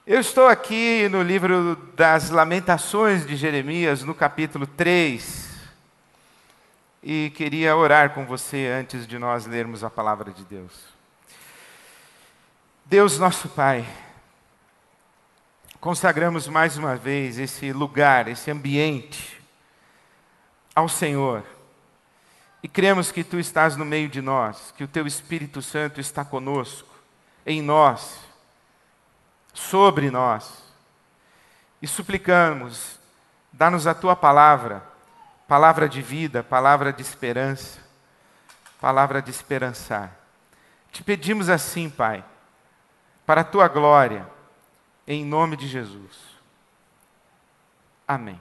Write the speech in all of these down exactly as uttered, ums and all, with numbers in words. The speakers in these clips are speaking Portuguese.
Eu estou aqui no livro das Lamentações de Jeremias, no capítulo três, e queria orar com você antes de nós lermos a palavra de Deus. Deus nosso Pai, consagramos mais uma vez esse lugar, esse ambiente ao Senhor, e cremos que Tu estás no meio de nós, que o Teu Espírito Santo está conosco, em nós, sobre nós, e suplicamos, dá-nos a Tua palavra, palavra de vida, palavra de esperança, palavra de esperançar. Te pedimos assim, Pai, para a Tua glória, em nome de Jesus. Amém.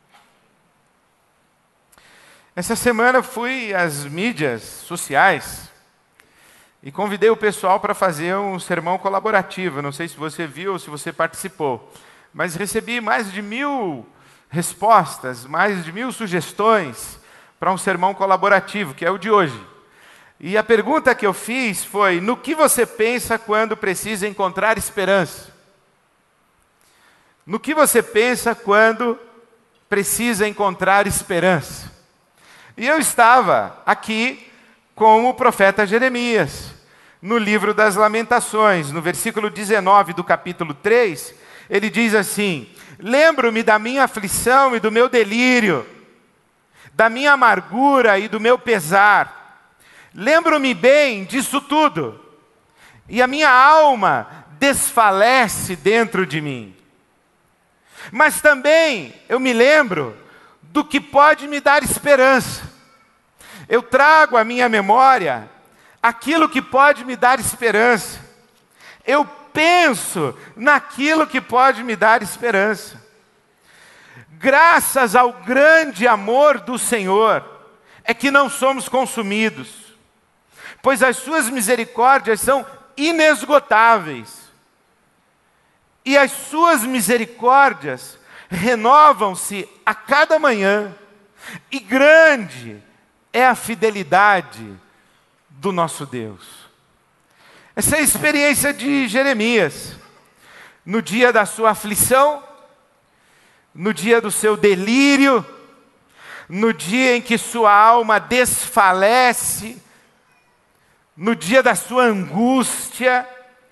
Essa semana fui às mídias sociais e convidei o pessoal para fazer um sermão colaborativo. Não sei se você viu ou se você participou, mas recebi mais de mil respostas, mais de mil sugestões para um sermão colaborativo, que é o de hoje. E a pergunta que eu fiz foi: no que você pensa quando precisa encontrar esperança? No que você pensa quando precisa encontrar esperança? E eu estava aqui com o profeta Jeremias, no livro das Lamentações, no versículo dezenove do capítulo três, ele diz assim: lembro-me da minha aflição e do meu delírio, da minha amargura e do meu pesar. Lembro-me bem disso tudo, e a minha alma desfalece dentro de mim. Mas também eu me lembro do que pode me dar esperança. Eu trago à minha memória aquilo que pode me dar esperança. Eu penso naquilo que pode me dar esperança. Graças ao grande amor do Senhor, é que não somos consumidos, pois as suas misericórdias são inesgotáveis. E as suas misericórdias renovam-se a cada manhã, e grande é a fidelidade do nosso Deus. Essa é a experiência de Jeremias, no dia da sua aflição, no dia do seu delírio, no dia em que sua alma desfalece, no dia da sua angústia.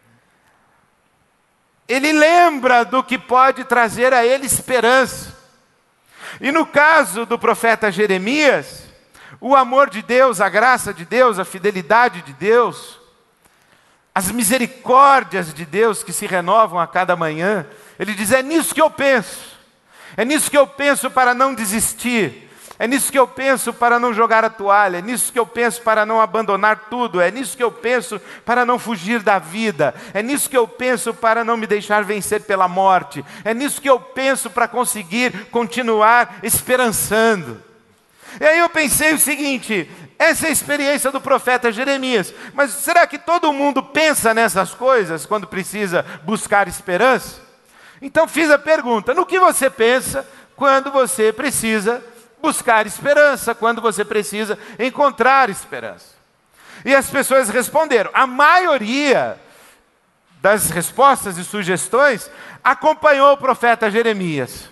Ele lembra do que pode trazer a ele esperança. E no caso do profeta Jeremias, o amor de Deus, a graça de Deus, a fidelidade de Deus, as misericórdias de Deus que se renovam a cada manhã, ele diz: é nisso que eu penso, é nisso que eu penso para não desistir, é nisso que eu penso para não jogar a toalha, é nisso que eu penso para não abandonar tudo, é nisso que eu penso para não fugir da vida, é nisso que eu penso para não me deixar vencer pela morte, é nisso que eu penso para conseguir continuar esperançando. E aí eu pensei o seguinte: essa é a experiência do profeta Jeremias, mas será que todo mundo pensa nessas coisas quando precisa buscar esperança? Então fiz a pergunta: no que você pensa quando você precisa buscar esperança, quando você precisa encontrar esperança? E as pessoas responderam. A maioria das respostas e sugestões acompanhou o profeta Jeremias.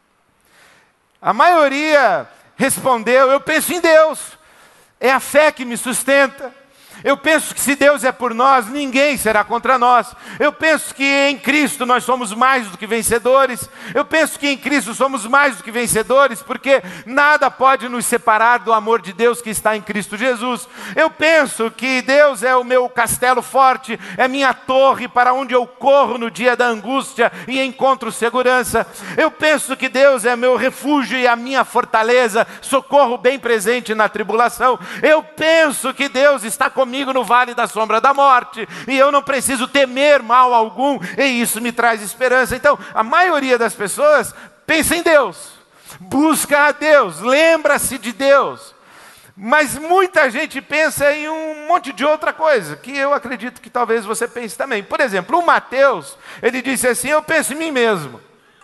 A maioria respondeu: eu penso em Deus, é a fé que me sustenta. Eu penso que se Deus é por nós, ninguém será contra nós. Eu penso que em Cristo nós somos mais do que vencedores. Eu penso que em Cristo somos mais do que vencedores, porque nada pode nos separar do amor de Deus que está em Cristo Jesus. Eu penso que Deus é o meu castelo forte, é minha torre para onde eu corro no dia da angústia e encontro segurança. Eu penso que Deus é meu refúgio e a minha fortaleza, socorro bem presente na tribulação. Eu penso que Deus está comigo comigo no vale da sombra da morte, e eu não preciso temer mal algum, e isso me traz esperança. Então, a maioria das pessoas pensa em Deus, busca a Deus, lembra-se de Deus, mas muita gente pensa em um monte de outra coisa, que eu acredito que talvez você pense também. Por exemplo, o Mateus, ele disse assim: eu penso em mim mesmo,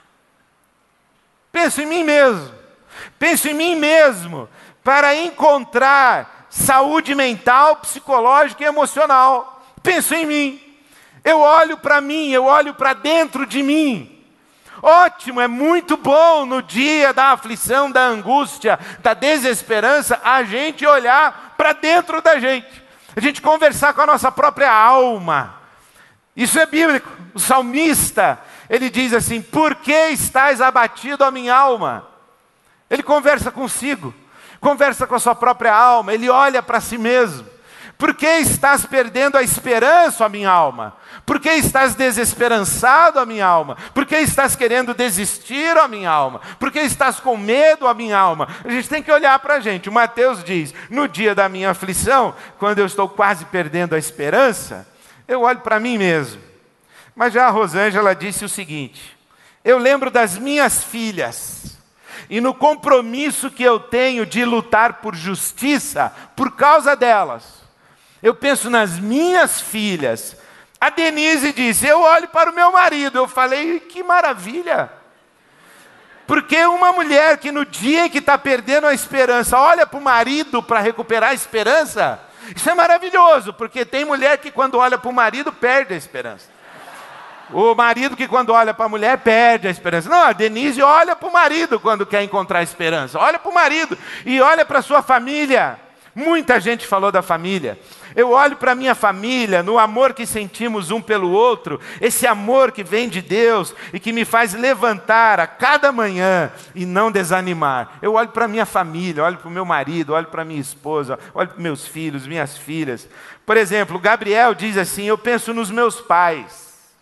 penso em mim mesmo, penso em mim mesmo, para encontrar saúde mental, psicológica e emocional. Penso em mim. Eu olho para mim, eu olho para dentro de mim. Ótimo, é muito bom no dia da aflição, da angústia, da desesperança, a gente olhar para dentro da gente. A gente conversar com a nossa própria alma. Isso é bíblico. O salmista, ele diz assim: por que estás abatido, a minha alma? Ele conversa consigo, conversa com a sua própria alma, ele olha para si mesmo. Por que estás perdendo a esperança, a minha alma? Por que estás desesperançado, a minha alma? Por que estás querendo desistir, a minha alma? Por que estás com medo, a minha alma? A gente tem que olhar para a gente. O Mateus diz: no dia da minha aflição, quando eu estou quase perdendo a esperança, eu olho para mim mesmo. Mas já a Rosângela disse o seguinte: eu lembro das minhas filhas, e no compromisso que eu tenho de lutar por justiça, por causa delas, eu penso nas minhas filhas. A Denise disse: eu olho para o meu marido. Eu falei: que maravilha! Porque uma mulher que no dia que está perdendo a esperança, olha para o marido para recuperar a esperança, isso é maravilhoso, porque tem mulher que quando olha para o marido perde a esperança. O marido que quando olha para a mulher perde a esperança. Não, a Denise olha para o marido quando quer encontrar esperança. Olha para o marido e olha para a sua família. Muita gente falou da família. Eu olho para a minha família, no amor que sentimos um pelo outro, esse amor que vem de Deus e que me faz levantar a cada manhã e não desanimar. Eu olho para a minha família, olho para o meu marido, olho para a minha esposa, olho para meus filhos, minhas filhas. Por exemplo, Gabriel diz assim: eu penso nos meus pais.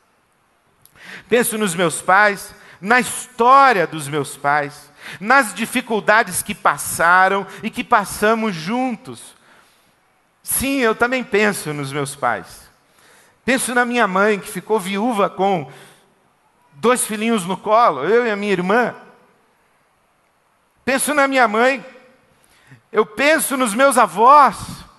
Penso nos meus pais, na história dos meus pais, nas dificuldades que passaram e que passamos juntos. Sim, eu também penso nos meus pais. Penso na minha mãe, que ficou viúva com dois filhinhos no colo, eu e a minha irmã. Penso na minha mãe. Eu penso nos meus avós.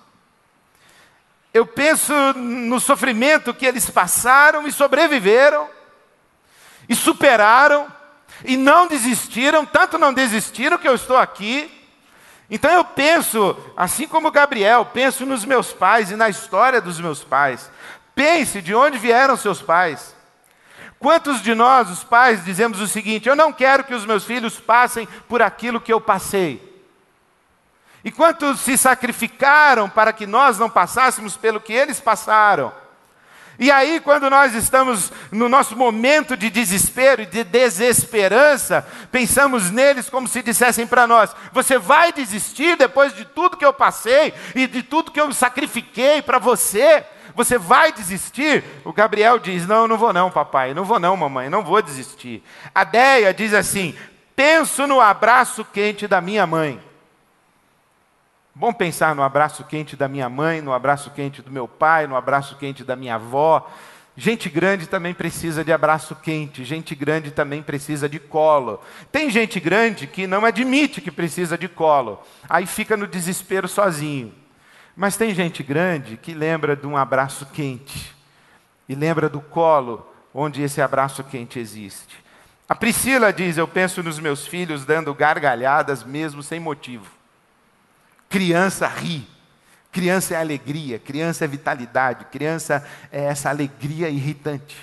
Eu penso no sofrimento que eles passaram e sobreviveram, e superaram, e não desistiram, tanto não desistiram que eu estou aqui. Então eu penso, assim como Gabriel, penso nos meus pais e na história dos meus pais. Pense de onde vieram seus pais. Quantos de nós, os pais, dizemos o seguinte: eu não quero que os meus filhos passem por aquilo que eu passei. E quantos se sacrificaram para que nós não passássemos pelo que eles passaram? E aí, quando nós estamos no nosso momento de desespero e de desesperança, pensamos neles como se dissessem para nós: você vai desistir depois de tudo que eu passei e de tudo que eu sacrifiquei para você? Você vai desistir? O Gabriel diz: não, não vou não, papai, não vou não, mamãe, não vou desistir. A Déia diz assim: penso no abraço quente da minha mãe. Bom pensar no abraço quente da minha mãe, no abraço quente do meu pai, no abraço quente da minha avó. Gente grande também precisa de abraço quente, gente grande também precisa de colo. Tem gente grande que não admite que precisa de colo, aí fica no desespero sozinho. Mas tem gente grande que lembra de um abraço quente, e lembra do colo onde esse abraço quente existe. A Priscila diz: eu penso nos meus filhos dando gargalhadas mesmo sem motivo. Criança ri, criança é alegria, criança é vitalidade, criança é essa alegria irritante.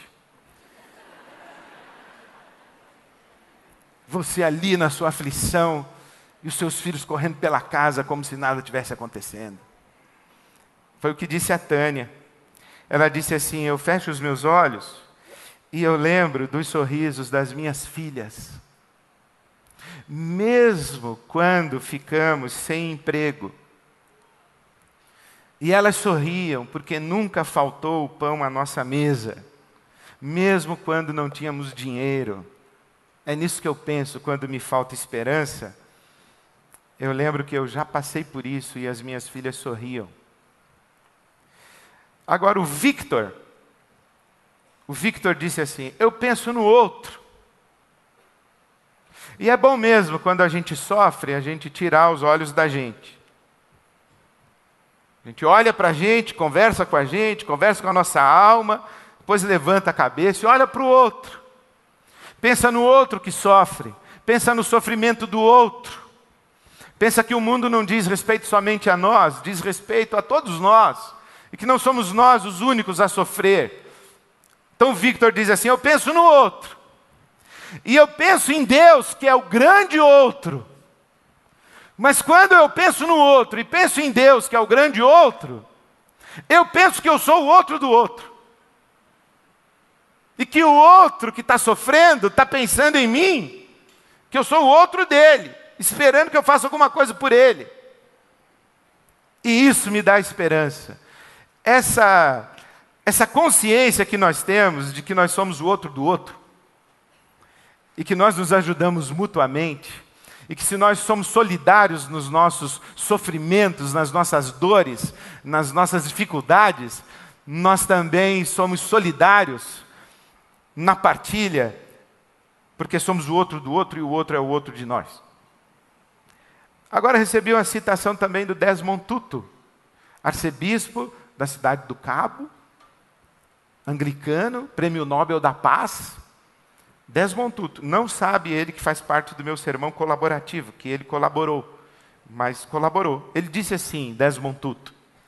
Você ali na sua aflição e os seus filhos correndo pela casa como se nada tivesse acontecendo. Foi o que disse a Tânia. Ela disse assim: eu fecho os meus olhos e eu lembro dos sorrisos das minhas filhas. Mesmo quando ficamos sem emprego, e elas sorriam porque nunca faltou o pão à nossa mesa, mesmo quando não tínhamos dinheiro. É nisso que eu penso quando me falta esperança. Eu lembro que eu já passei por isso e as minhas filhas sorriam. Agora o Victor, o Victor disse assim: eu penso no outro. E é bom mesmo, quando a gente sofre, a gente tirar os olhos da gente. A gente olha para a gente, conversa com a gente, conversa com a nossa alma, depois levanta a cabeça e olha para o outro. Pensa no outro que sofre, pensa no sofrimento do outro. Pensa que o mundo não diz respeito somente a nós, diz respeito a todos nós. E que não somos nós os únicos a sofrer. Então o Victor diz assim, eu penso no outro. E eu penso em Deus, que é o grande outro. Mas quando eu penso no outro e penso em Deus, que é o grande outro, eu penso que eu sou o outro do outro. E que o outro que está sofrendo está pensando em mim, que eu sou o outro dele, esperando que eu faça alguma coisa por ele. E isso me dá esperança. Essa, essa consciência que nós temos de que nós somos o outro do outro, e que nós nos ajudamos mutuamente, e que se nós somos solidários nos nossos sofrimentos, nas nossas dores, nas nossas dificuldades, nós também somos solidários na partilha, porque somos o outro do outro e o outro é o outro de nós. Agora recebi uma citação também do Desmond Tutu, arcebispo da cidade do Cabo, anglicano, prêmio Nobel da Paz. Desmond Tutu, não sabe ele que faz parte do meu sermão colaborativo, que ele colaborou, mas colaborou. Ele disse assim, Desmond Tutu,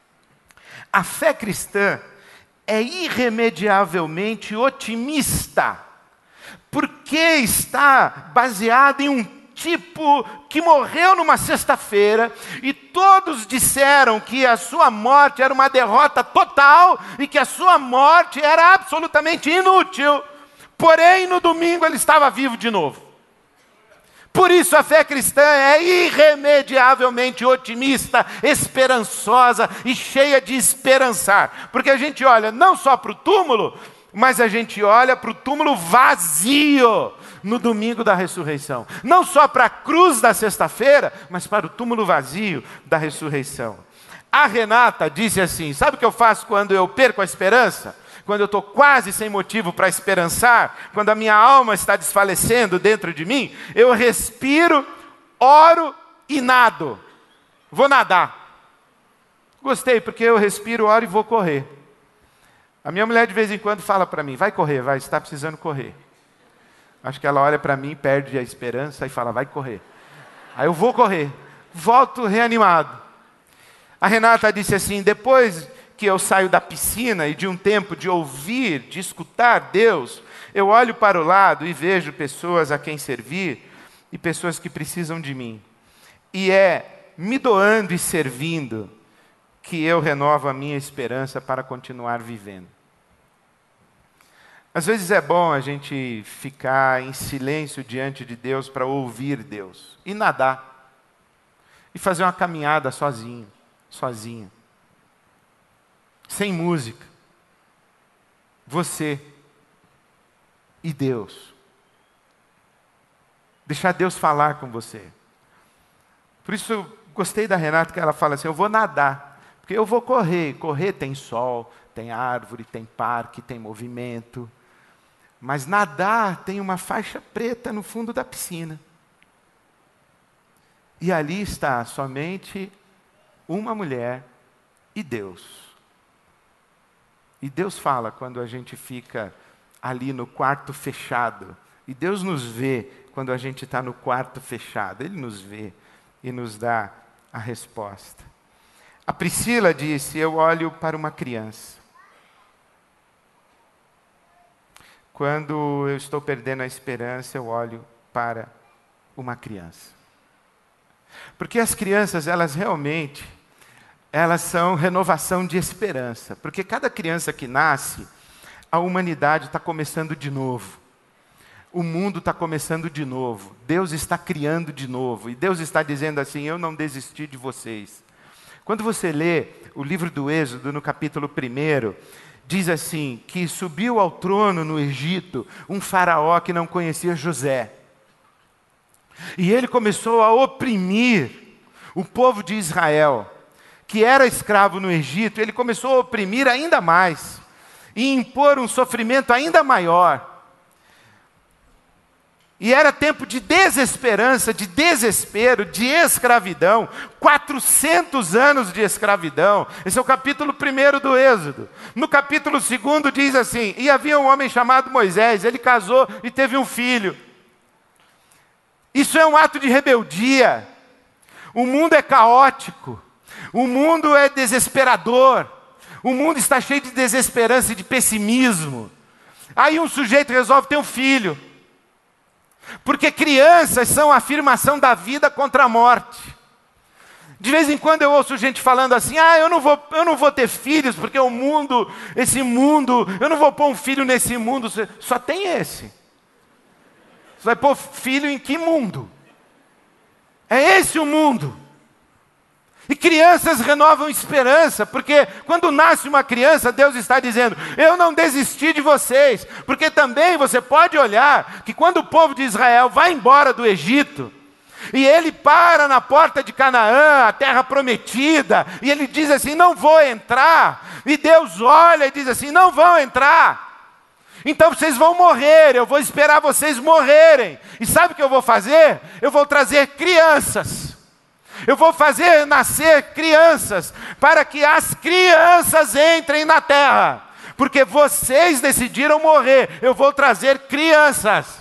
a fé cristã é irremediavelmente otimista, porque está baseada em um tipo que morreu numa sexta-feira e todos disseram que a sua morte era uma derrota total e que a sua morte era absolutamente inútil. Porém, no domingo ele estava vivo de novo. Por isso a fé cristã é irremediavelmente otimista, esperançosa e cheia de esperançar. Porque a gente olha não só para o túmulo, mas a gente olha para o túmulo vazio no domingo da ressurreição. Não só para a cruz da sexta-feira, mas para o túmulo vazio da ressurreição. A Renata disse assim, sabe o que eu faço quando eu perco a esperança? Quando eu estou quase sem motivo para esperançar, quando a minha alma está desfalecendo dentro de mim, eu respiro, oro e nado. Vou nadar. Gostei, porque eu respiro, oro e vou correr. A minha mulher de vez em quando fala para mim, vai correr, vai, você está precisando correr. Acho que ela olha para mim, perde a esperança e fala, vai correr. Aí eu vou correr, volto reanimado. A Renata disse assim, depois que eu saio da piscina e de um tempo de ouvir, de escutar Deus, eu olho para o lado e vejo pessoas a quem servir e pessoas que precisam de mim. E é me doando e servindo que eu renovo a minha esperança para continuar vivendo. Às vezes é bom a gente ficar em silêncio diante de Deus para ouvir Deus e nadar e fazer uma caminhada sozinho, sozinha. Sem música, você e Deus. Deixar Deus falar com você. Por isso eu gostei da Renata que ela fala assim, eu vou nadar, porque eu vou correr. Correr tem sol, tem árvore, tem parque, tem movimento. Mas nadar tem uma faixa preta no fundo da piscina. E ali está somente uma mulher e Deus. E Deus fala quando a gente fica ali no quarto fechado. E Deus nos vê quando a gente está no quarto fechado. Ele nos vê e nos dá a resposta. A Priscila disse, eu olho para uma criança. Quando eu estou perdendo a esperança, eu olho para uma criança. Porque as crianças, elas realmente... elas são renovação de esperança. Porque cada criança que nasce, a humanidade está começando de novo. O mundo está começando de novo. Deus está criando de novo. E Deus está dizendo assim, eu não desisti de vocês. Quando você lê o livro do Êxodo, no capítulo primeiro, diz assim, que subiu ao trono no Egito um faraó que não conhecia José. E ele começou a oprimir o povo de Israel, que era escravo no Egito. Ele começou a oprimir ainda mais e impor um sofrimento ainda maior. E era tempo de desesperança, de desespero, de escravidão. quatrocentos anos de escravidão. Esse é o capítulo primeiro do Êxodo. No capítulo segundo diz assim, e havia um homem chamado Moisés, ele casou e teve um filho. Isso é um ato de rebeldia. O mundo é caótico. O mundo é desesperador. O mundo está cheio de desesperança e de pessimismo. Aí um sujeito resolve ter um filho. Porque crianças são a afirmação da vida contra a morte. De vez em quando eu ouço gente falando assim, ah, eu não vou, eu não vou ter filhos, porque o mundo, esse mundo, eu não vou pôr um filho nesse mundo. Só tem esse. Você vai pôr filho em que mundo? É esse o mundo. E crianças renovam esperança, porque quando nasce uma criança, Deus está dizendo, eu não desisti de vocês. Porque também você pode olhar que quando o povo de Israel vai embora do Egito, e ele para na porta de Canaã, a terra prometida, e ele diz assim, não vou entrar. E Deus olha e diz assim, não vão entrar. Então vocês vão morrer, eu vou esperar vocês morrerem. E sabe o que eu vou fazer? Eu vou trazer crianças. Eu vou fazer nascer crianças, para que as crianças entrem na terra. Porque vocês decidiram morrer, eu vou trazer crianças.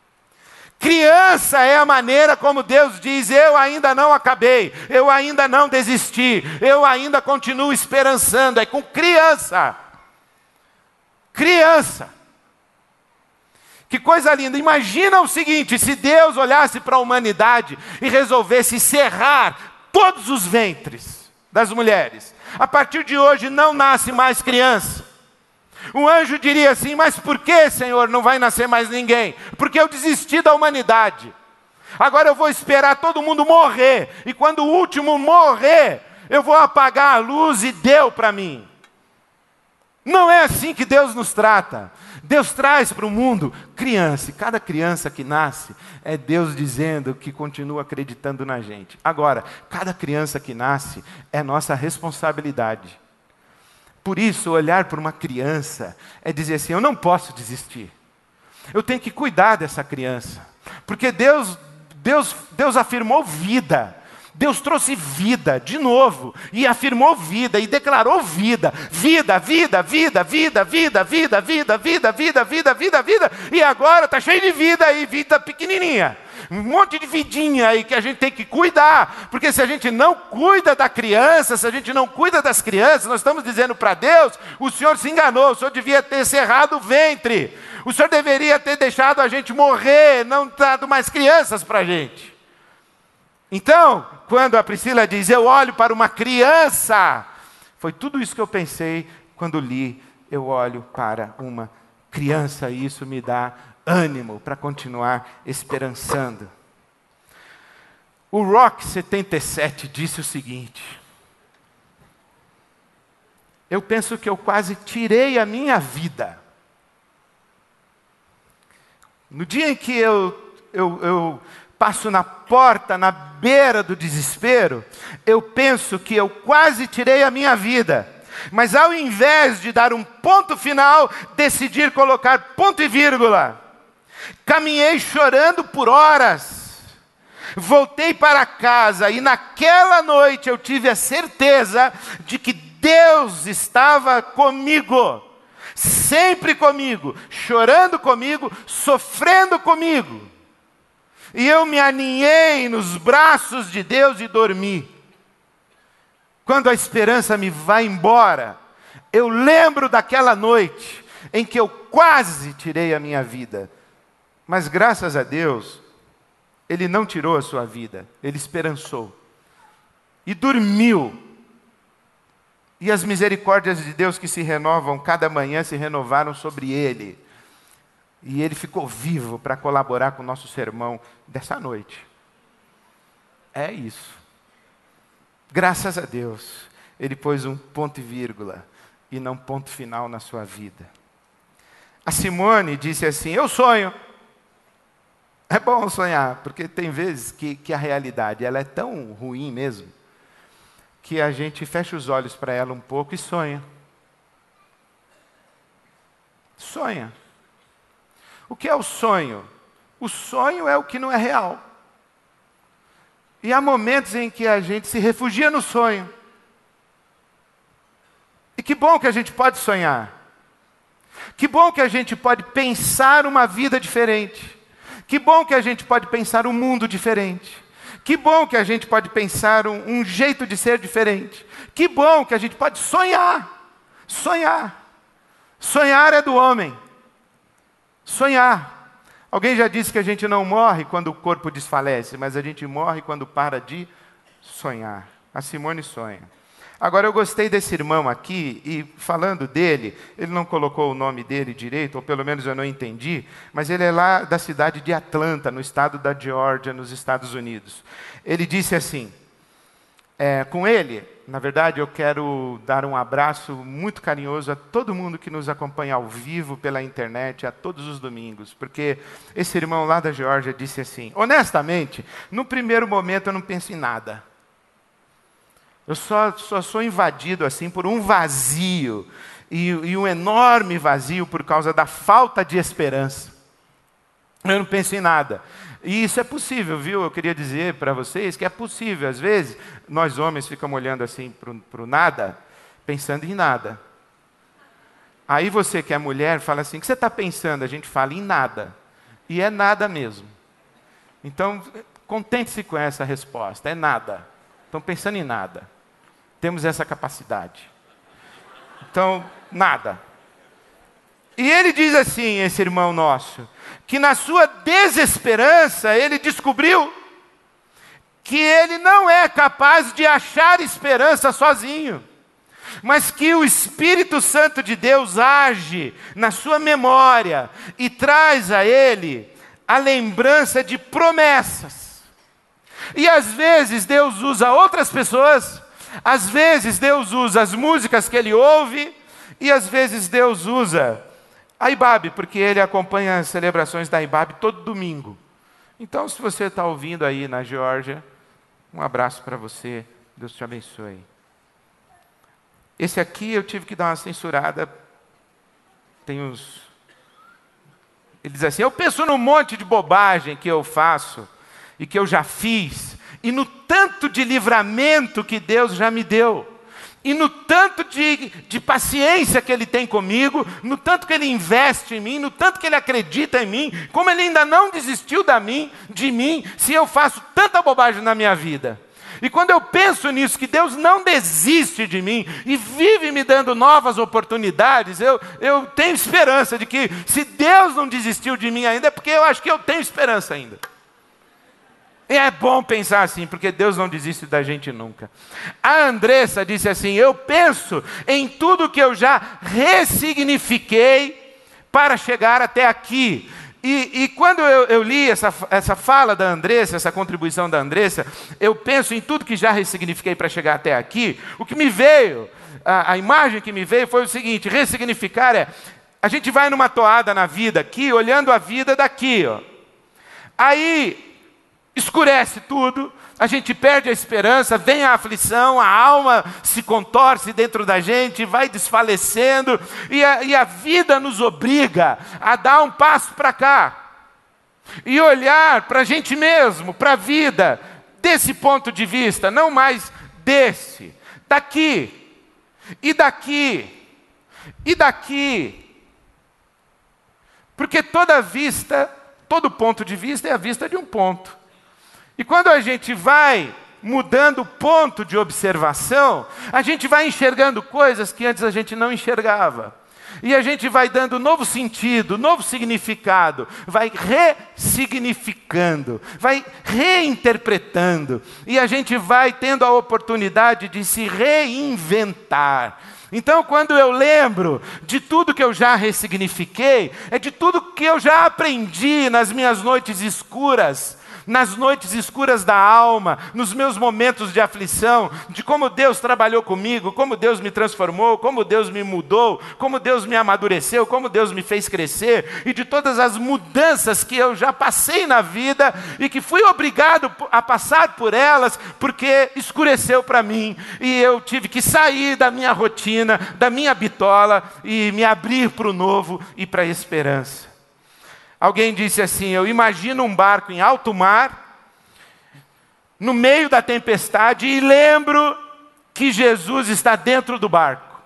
Criança é a maneira como Deus diz, eu ainda não acabei, eu ainda não desisti, eu ainda continuo esperançando. É com criança. Criança. Que coisa linda, imagina o seguinte, se Deus olhasse para a humanidade e resolvesse cerrar todos os ventres das mulheres. A partir de hoje não nasce mais criança. O anjo diria assim, mas por que, Senhor, não vai nascer mais ninguém? Porque eu desisti da humanidade. Agora eu vou esperar todo mundo morrer, e quando o último morrer, eu vou apagar a luz e deu para mim. Não é assim que Deus nos trata. Deus traz para o mundo criança, e cada criança que nasce é Deus dizendo que continua acreditando na gente. Agora, cada criança que nasce é nossa responsabilidade. Por isso, olhar para uma criança é dizer assim, eu não posso desistir. Eu tenho que cuidar dessa criança. Porque Deus, Deus, Deus afirmou vida. Deus trouxe vida de novo, e afirmou vida, e declarou vida, vida, vida, vida, vida, vida, vida, vida, vida, vida, vida, vida, vida, e agora está cheio de vida aí, vida pequenininha, um monte de vidinha aí que a gente tem que cuidar, porque se a gente não cuida da criança, se a gente não cuida das crianças, nós estamos dizendo para Deus, o Senhor se enganou, o Senhor devia ter cerrado o ventre, o Senhor deveria ter deixado a gente morrer, não dado mais crianças para a gente. Então, quando a Priscila diz, eu olho para uma criança, foi tudo isso que eu pensei quando li, eu olho para uma criança, e isso me dá ânimo para continuar esperançando. O Rock setenta e sete disse o seguinte, eu penso que eu quase tirei a minha vida. No dia em que eu... eu, eu passo na porta, na beira do desespero, eu penso que eu quase tirei a minha vida. Mas ao invés de dar um ponto final, decidi colocar ponto e vírgula. Caminhei chorando por horas. Voltei para casa e naquela noite eu tive a certeza de que Deus estava comigo. Sempre comigo, chorando comigo, sofrendo comigo. E eu me aninhei nos braços de Deus e dormi. Quando a esperança me vai embora, eu lembro daquela noite em que eu quase tirei a minha vida. Mas graças a Deus, Ele não tirou a sua vida, Ele esperançou. E dormiu. E as misericórdias de Deus que se renovam cada manhã se renovaram sobre Ele. E ele ficou vivo para colaborar com o nosso sermão dessa noite. É isso. Graças a Deus, ele pôs um ponto e vírgula, e não ponto final na sua vida. A Simone disse assim, eu sonho. É bom sonhar, porque tem vezes que, que a realidade ela é tão ruim mesmo, que a gente fecha os olhos para ela um pouco e sonha. Sonha. O que é o sonho? O sonho é o que não é real. E há momentos em que a gente se refugia no sonho. E que bom que a gente pode sonhar. Que bom que a gente pode pensar uma vida diferente. Que bom que a gente pode pensar um mundo diferente. Que bom que a gente pode pensar um, um jeito de ser diferente. Que bom que a gente pode sonhar. Sonhar. Sonhar é do homem. Sonhar. Alguém já disse que a gente não morre quando o corpo desfalece, mas a gente morre quando para de sonhar. A Simone sonha. Agora, eu gostei desse irmão aqui, e falando dele, ele não colocou o nome dele direito, ou pelo menos eu não entendi, mas ele é lá da cidade de Atlanta, no estado da Geórgia, nos Estados Unidos. Ele disse assim, é, com ele, na verdade, eu quero dar um abraço muito carinhoso a todo mundo que nos acompanha ao vivo pela internet, a todos os domingos, porque esse irmão lá da Geórgia disse assim, honestamente, no primeiro momento eu não penso em nada. Eu só, só sou invadido assim por um vazio, e, e um enorme vazio por causa da falta de esperança. Eu não penso em nada. E isso é possível, viu? Eu queria dizer para vocês que é possível. Às vezes, nós homens ficamos olhando assim para o nada, pensando em nada. Aí você que é mulher fala assim, o que você está pensando? A gente fala em nada. E é nada mesmo. Então, contente-se com essa resposta, é nada. Estão pensando em nada. Temos essa capacidade. Então, nada. E ele diz assim, esse irmão nosso, que na sua desesperança, ele descobriu que ele não é capaz de achar esperança sozinho, mas que o Espírito Santo de Deus age na sua memória e traz a ele a lembrança de promessas. E às vezes Deus usa outras pessoas, às vezes Deus usa as músicas que ele ouve, e às vezes Deus usa a I B A B, porque ele acompanha as celebrações da I B A B todo domingo. Então, se você está ouvindo aí na Geórgia, um abraço para você, Deus te abençoe. Esse aqui eu tive que dar uma censurada, tem uns... Ele diz assim, eu penso num monte de bobagem que eu faço, e que eu já fiz, e no tanto de livramento que Deus já me deu, e no tanto de, de paciência que Ele tem comigo, no tanto que Ele investe em mim, no tanto que Ele acredita em mim, como Ele ainda não desistiu da mim, de mim, se eu faço tanta bobagem na minha vida. E quando eu penso nisso, que Deus não desiste de mim, e vive me dando novas oportunidades, eu, eu tenho esperança de que, se Deus não desistiu de mim ainda, é porque eu acho que eu tenho esperança ainda. E é bom pensar assim, porque Deus não desiste da gente nunca. A Andressa disse assim, eu penso em tudo que eu já ressignifiquei para chegar até aqui. E, e quando eu, eu li essa, essa fala da Andressa, essa contribuição da Andressa, eu penso em tudo que já ressignifiquei para chegar até aqui. O que me veio, a, a imagem que me veio foi o seguinte, ressignificar é, a gente vai numa toada na vida aqui, olhando a vida daqui, ó. Aí escurece tudo, a gente perde a esperança, vem a aflição, a alma se contorce dentro da gente, vai desfalecendo, e a, e a vida nos obriga a dar um passo para cá, e olhar para a gente mesmo, para a vida, desse ponto de vista, não mais desse, daqui, e daqui, e daqui, porque toda vista, todo ponto de vista é a vista de um ponto. E quando a gente vai mudando o ponto de observação, a gente vai enxergando coisas que antes a gente não enxergava. E a gente vai dando novo sentido, novo significado, vai ressignificando, vai reinterpretando. E a gente vai tendo a oportunidade de se reinventar. Então, quando eu lembro de tudo que eu já ressignifiquei, é de tudo que eu já aprendi nas minhas noites escuras, nas noites escuras da alma, nos meus momentos de aflição, de como Deus trabalhou comigo, como Deus me transformou, como Deus me mudou, como Deus me amadureceu, como Deus me fez crescer, e de todas as mudanças que eu já passei na vida e que fui obrigado a passar por elas, porque escureceu para mim, e eu tive que sair da minha rotina, da minha bitola, e me abrir para o novo e para a esperança. Alguém disse assim, eu imagino um barco em alto mar, no meio da tempestade, e lembro que Jesus está dentro do barco.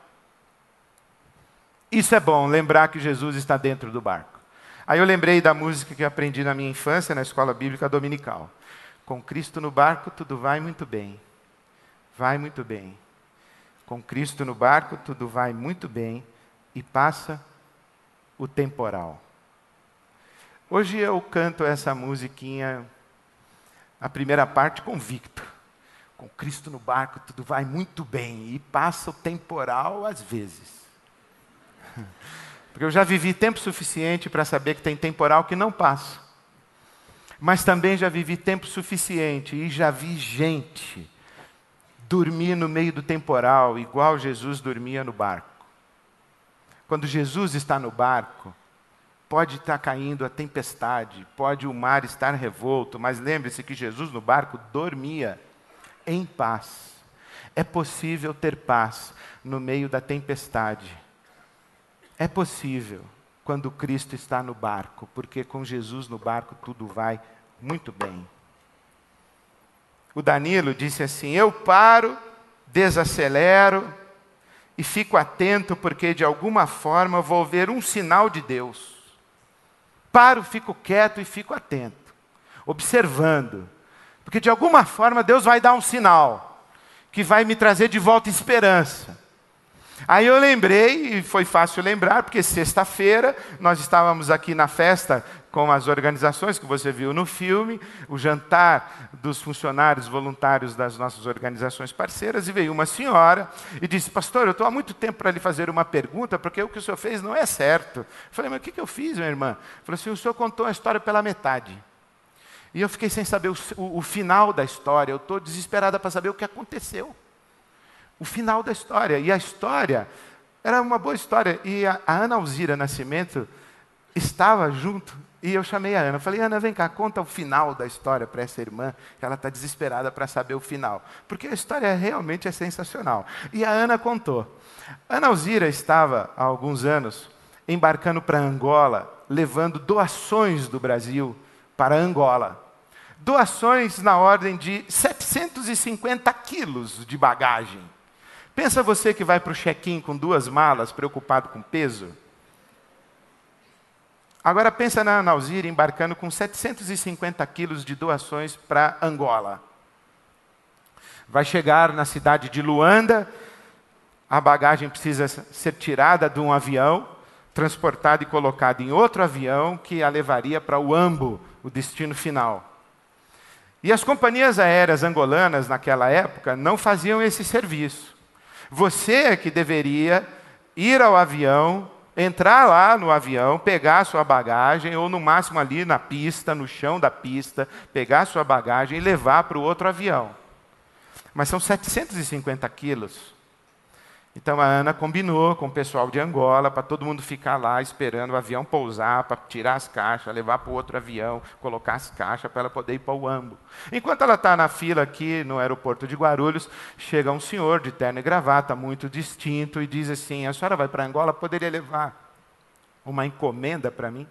Isso é bom, lembrar que Jesus está dentro do barco. Aí eu lembrei da música que eu aprendi na minha infância, na escola bíblica dominical. Com Cristo no barco, tudo vai muito bem. Vai muito bem. Com Cristo no barco, tudo vai muito bem. E passa o temporal. Hoje eu canto essa musiquinha, a primeira parte convicto. Com Cristo no barco tudo vai muito bem e passa o temporal às vezes. Porque eu já vivi tempo suficiente para saber que tem temporal que não passa. Mas também já vivi tempo suficiente e já vi gente dormir no meio do temporal, igual Jesus dormia no barco. Quando Jesus está no barco, pode estar caindo a tempestade, pode o mar estar revolto, mas lembre-se que Jesus no barco dormia em paz. É possível ter paz no meio da tempestade. É possível quando Cristo está no barco, porque com Jesus no barco tudo vai muito bem. O Danilo disse assim: eu paro, desacelero e fico atento porque de alguma forma vou ver um sinal de Deus. Paro, fico quieto e fico atento, observando, porque de alguma forma Deus vai dar um sinal que vai me trazer de volta esperança. Aí eu lembrei, e foi fácil lembrar, porque sexta-feira nós estávamos aqui na festa com as organizações que você viu no filme, o jantar dos funcionários voluntários das nossas organizações parceiras, e veio uma senhora e disse: pastor, eu estou há muito tempo para lhe fazer uma pergunta, porque o que o senhor fez não é certo. Eu falei: mas o que, que eu fiz, minha irmã? Falou assim: o senhor contou a história pela metade. E eu fiquei sem saber o, o, o final da história, eu estou desesperada para saber o que aconteceu. O final da história. E a história era uma boa história. E a, a Ana Alzira Nascimento estava junto. E eu chamei a Ana. Falei: Ana, vem cá, conta o final da história para essa irmã, que ela está desesperada para saber o final. Porque a história realmente é sensacional. E a Ana contou. A Ana Alzira estava, há alguns anos, embarcando para Angola, levando doações do Brasil para Angola. Doações na ordem de setecentos e cinquenta quilos de bagagem. Pensa você que vai para o check-in com duas malas, preocupado com peso. Agora pensa na Ana Alzira embarcando com setecentos e cinquenta quilos de doações para Angola. Vai chegar na cidade de Luanda, a bagagem precisa ser tirada de um avião, transportada e colocada em outro avião que a levaria para Uambo, o destino final. E as companhias aéreas angolanas, naquela época, não faziam esse serviço. Você é que deveria ir ao avião, entrar lá no avião, pegar a sua bagagem, ou no máximo ali na pista, no chão da pista, pegar a sua bagagem e levar para o outro avião. Mas são setecentos e cinquenta quilos. Então a Ana combinou com o pessoal de Angola para todo mundo ficar lá esperando o avião pousar, para tirar as caixas, levar para o outro avião, colocar as caixas para ela poder ir para o Uambo. Enquanto ela está na fila aqui no aeroporto de Guarulhos, chega um senhor de terno e gravata, muito distinto, e diz assim: a senhora vai para Angola, poderia levar uma encomenda para mim?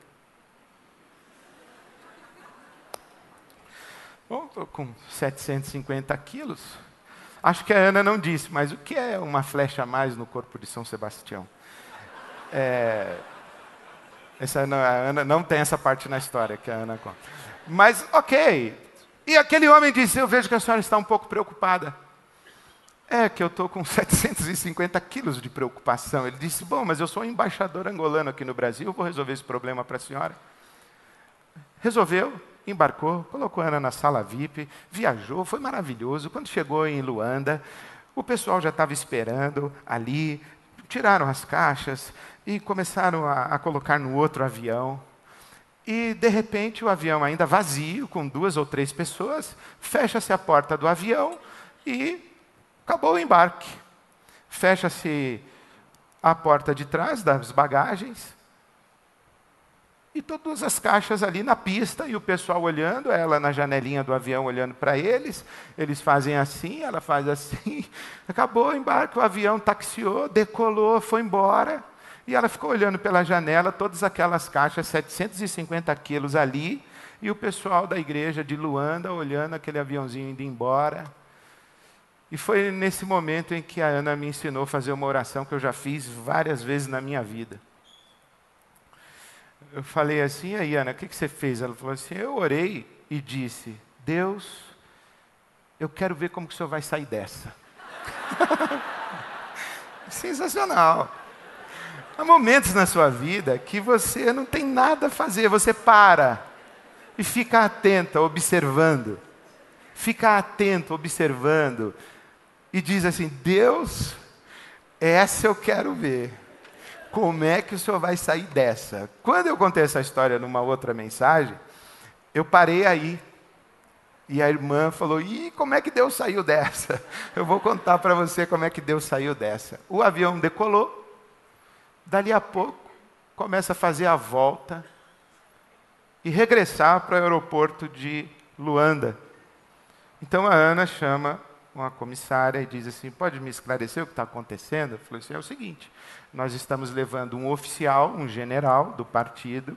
Bom, estou com setecentos e cinquenta quilos. Acho que a Ana não disse, mas o que é uma flecha a mais no corpo de São Sebastião? É, essa, não, a Ana não tem essa parte na história que a Ana conta. Mas, ok. E aquele homem disse: eu vejo que a senhora está um pouco preocupada. É que eu estou com setecentos e cinquenta quilos de preocupação. Ele disse: bom, mas eu sou um embaixador angolano aqui no Brasil, eu vou resolver esse problema para a senhora. Resolveu. Embarcou, colocou a Ana na sala V I P, viajou, foi maravilhoso. Quando chegou em Luanda, o pessoal já estava esperando ali, tiraram as caixas e começaram a, a colocar no outro avião. E, de repente, o avião ainda vazio, com duas ou três pessoas, fecha-se a porta do avião e acabou o embarque. Fecha-se a porta de trás das bagagens, e todas as caixas ali na pista, e o pessoal olhando, ela na janelinha do avião olhando para eles, eles fazem assim, ela faz assim, acabou o embarque, o avião taxiou, decolou, foi embora, e ela ficou olhando pela janela, todas aquelas caixas, setecentos e cinquenta quilos ali, e o pessoal da igreja de Luanda olhando aquele aviãozinho indo embora. E foi nesse momento em que a Ana me ensinou a fazer uma oração que eu já fiz várias vezes na minha vida. Eu falei assim: e aí, Ana, o que, que você fez? Ela falou assim: eu orei e disse: Deus, eu quero ver como que o senhor vai sair dessa. Sensacional. Há momentos na sua vida que você não tem nada a fazer, você para e fica atento, observando. Fica atento, observando. E diz assim, Deus, essa eu quero ver. Como é que o Senhor vai sair dessa? Quando eu contei essa história numa outra mensagem, eu parei aí. E a irmã falou, ih, como é que Deus saiu dessa? Eu vou contar para você como é que Deus saiu dessa. O avião decolou. Dali a pouco, começa a fazer a volta e regressar para o aeroporto de Luanda. Então a Ana chama uma comissária e diz assim, pode me esclarecer o que está acontecendo? Eu falei assim, é o seguinte, nós estamos levando um oficial, um general do partido,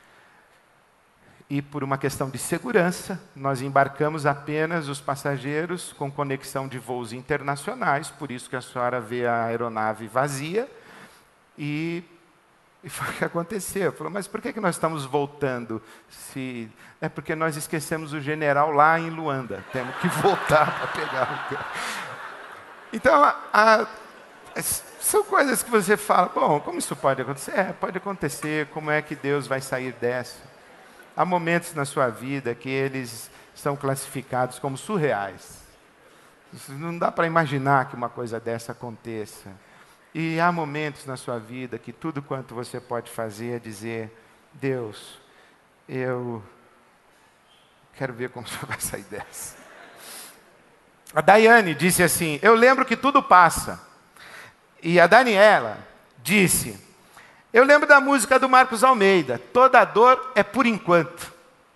e por uma questão de segurança, nós embarcamos apenas os passageiros com conexão de voos internacionais, por isso que a senhora vê a aeronave vazia, e, e foi o que aconteceu. Falou, mas por que, que nós estamos voltando? Se... É porque nós esquecemos o general lá em Luanda, temos que voltar para pegar o... Então, a, a, são coisas que você fala, bom, como isso pode acontecer? É, pode acontecer, como é que Deus vai sair dessa? Há momentos na sua vida que eles são classificados como surreais. Não dá para imaginar que uma coisa dessa aconteça. E há momentos na sua vida que tudo quanto você pode fazer é dizer, Deus, eu quero ver como o Senhor vai sair dessa. A Daiane disse assim, eu lembro que tudo passa. E a Daniela disse, eu lembro da música do Marcos Almeida, toda dor é por enquanto.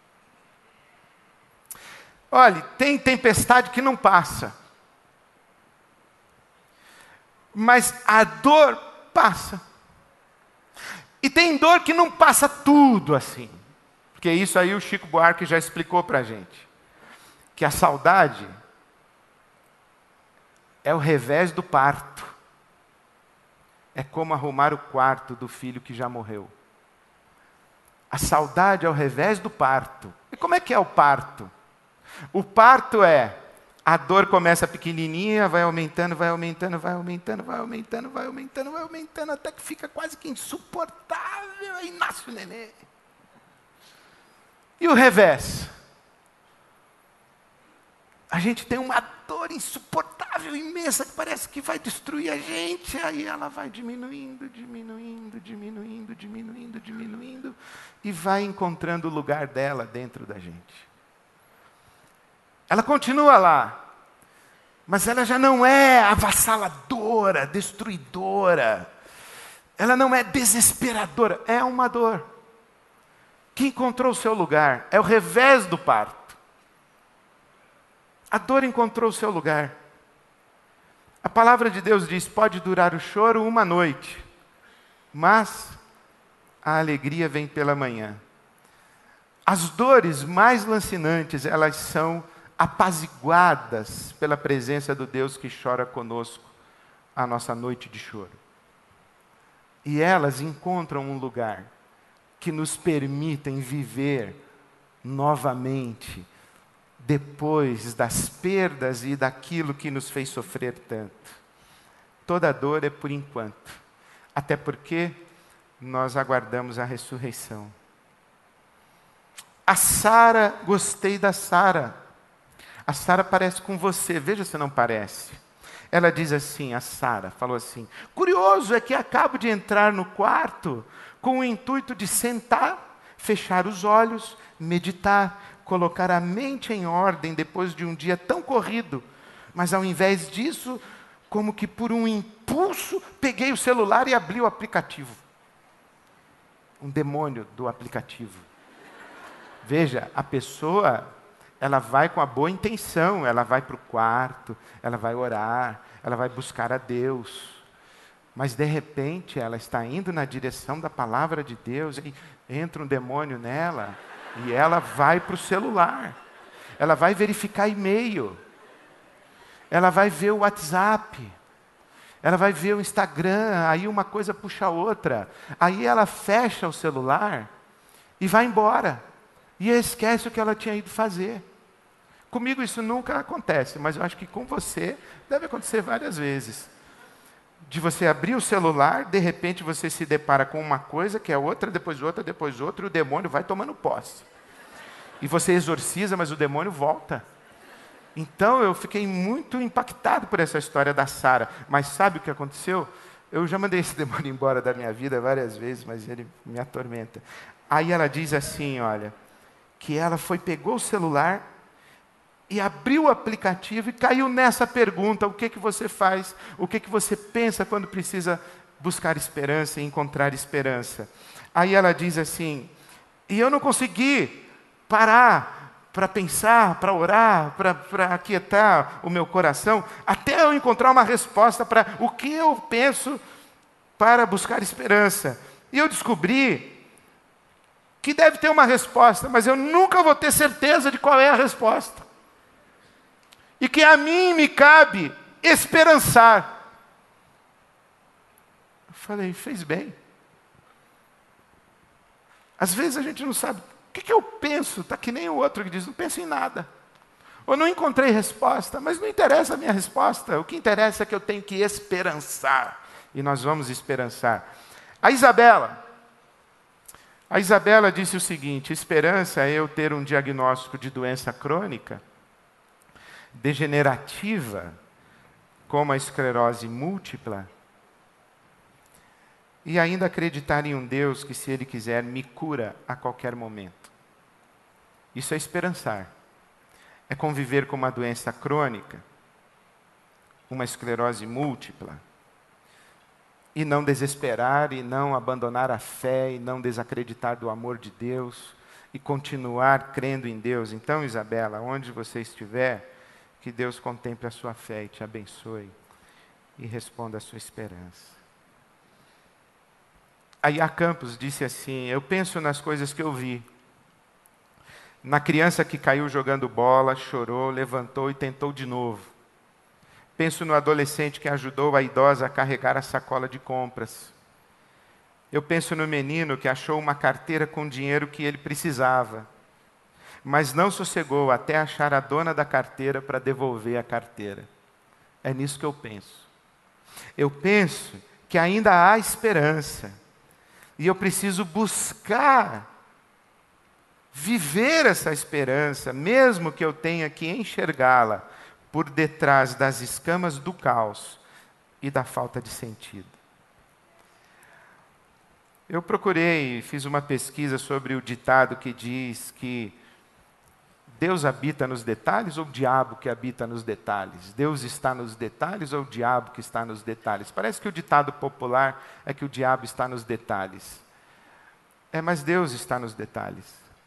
Olha, tem tempestade que não passa. Mas a dor passa. E tem dor que não passa tudo assim. Porque isso aí o Chico Buarque já explicou para a gente. Que a saudade é o revés do parto. É como arrumar o quarto do filho que já morreu. A saudade é o revés do parto. E como é que é o parto? O parto é, a dor começa pequenininha, vai aumentando, vai aumentando, vai aumentando, vai aumentando, vai aumentando, vai aumentando, até que fica quase que insuportável e nasce o neném. E o revés? A gente tem uma dor insuportável, imensa, que parece que vai destruir a gente. Aí ela vai diminuindo, diminuindo, diminuindo, diminuindo, diminuindo, e vai encontrando o lugar dela dentro da gente. Ela continua lá, mas ela já não é avassaladora, destruidora. Ela não é desesperadora, é uma dor que encontrou o seu lugar. É o revés do parto. A dor encontrou o seu lugar. A palavra de Deus diz, pode durar o choro uma noite, mas a alegria vem pela manhã. As dores mais lancinantes, elas são apaziguadas pela presença do Deus que chora conosco a nossa noite de choro. E elas encontram um lugar que nos permitem viver novamente depois das perdas e daquilo que nos fez sofrer tanto. Toda dor é por enquanto, até porque nós aguardamos a ressurreição. A Sara, gostei da Sara. A Sara parece com você, veja se não parece. Ela diz assim, a Sara falou assim, curioso é que acabo de entrar no quarto com o intuito de sentar, fechar os olhos, meditar, colocar a mente em ordem depois de um dia tão corrido. Mas ao invés disso, como que por um impulso, peguei o celular e abri o aplicativo. Um demônio do aplicativo. Veja, a pessoa, ela vai com a boa intenção, ela vai para o quarto, ela vai orar, ela vai buscar a Deus. Mas de repente ela está indo na direção da palavra de Deus e entra um demônio nela e ela vai para o celular. Ela vai verificar e-mail. Ela vai ver o WhatsApp. Ela vai ver o Instagram, aí uma coisa puxa a outra. Aí ela fecha o celular e vai embora. E esquece o que ela tinha ido fazer. Comigo isso nunca acontece, mas eu acho que com você deve acontecer várias vezes. de você abrir o celular, de repente você se depara com uma coisa, que é outra, depois outra, depois outra, e o demônio vai tomando posse. E você exorciza, mas o demônio volta. Então eu fiquei muito impactado por essa história da Sara. Mas sabe o que aconteceu? Eu já mandei esse demônio embora da minha vida várias vezes, mas ele me atormenta. Aí ela diz assim, olha, que ela foi, pegou o celular e abriu o aplicativo e caiu nessa pergunta: o que que você faz? O que que você pensa quando precisa buscar esperança e encontrar esperança? Aí ela diz assim, e eu não consegui parar para pensar, para orar, para aquietar o meu coração, até eu encontrar uma resposta para o que eu penso para buscar esperança. E eu descobri que deve ter uma resposta, mas eu nunca vou ter certeza de qual é a resposta. E que a mim me cabe esperançar. Eu falei, fez bem. Às vezes a gente não sabe, o que, que eu penso? Está que nem o outro que diz, não penso em nada. Ou não encontrei resposta, mas não interessa a minha resposta. O que interessa é que eu tenho que esperançar. E nós vamos esperançar. A Isabela, a Isabela disse o seguinte: esperança é eu ter um diagnóstico de doença crônica, degenerativa, como a esclerose múltipla, e ainda acreditar em um Deus que, se Ele quiser, me cura a qualquer momento. Isso é esperançar. É conviver com uma doença crônica, uma esclerose múltipla, e não desesperar, e não abandonar a fé, e não desacreditar do amor de Deus, e continuar crendo em Deus. Então, Isabela, onde você estiver, que Deus contemple a sua fé e te abençoe, e responda a sua esperança. Aí a Campos disse assim: eu penso nas coisas que eu vi. Na criança que caiu jogando bola, chorou, levantou e tentou de novo. Penso no adolescente que ajudou a idosa a carregar a sacola de compras. Eu penso no menino que achou uma carteira com dinheiro que ele precisava, mas não sossegou até achar a dona da carteira para devolver a carteira. É nisso que eu penso. Eu penso que ainda há esperança. E eu preciso buscar viver essa esperança, mesmo que eu tenha que enxergá-la por detrás das escamas do caos e da falta de sentido. Eu procurei, fiz uma pesquisa sobre o ditado que diz que Deus habita nos detalhes ou o diabo que habita nos detalhes? Deus está nos detalhes ou o diabo que está nos detalhes? Parece que o ditado popular é que o diabo está nos detalhes. É, mas Deus está nos detalhes.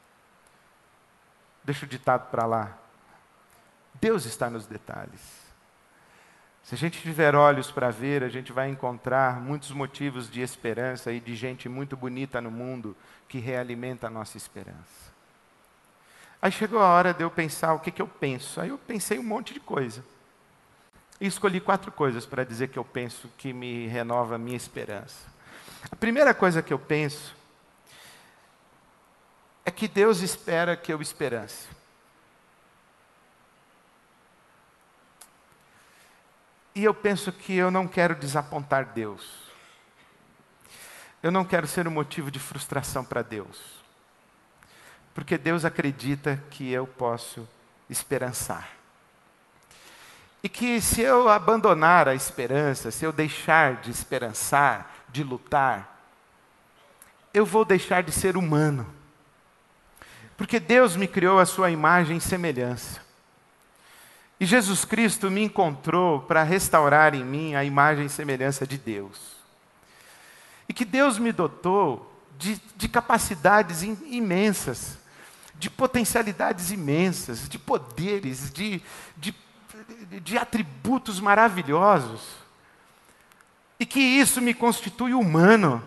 Deixa o ditado para lá. Deus está nos detalhes. Se a gente tiver olhos para ver, a gente vai encontrar muitos motivos de esperança e de gente muito bonita no mundo que realimenta a nossa esperança. Aí chegou a hora de eu pensar o que, que eu penso. Aí eu pensei um monte de coisa. E escolhi quatro coisas para dizer que eu penso que me renova a minha esperança. A primeira coisa que eu penso é que Deus espera que eu esperance. E eu penso que eu não quero desapontar Deus. Eu não quero ser um motivo de frustração para Deus. Porque Deus acredita que eu posso esperançar. E que se eu abandonar a esperança, se eu deixar de esperançar, de lutar, eu vou deixar de ser humano. Porque Deus me criou a sua imagem e semelhança. E Jesus Cristo me encontrou para restaurar em mim a imagem e semelhança de Deus. E que Deus me dotou de, de capacidades imensas, de potencialidades imensas, de poderes, de, de, de atributos maravilhosos. E que isso me constitui humano.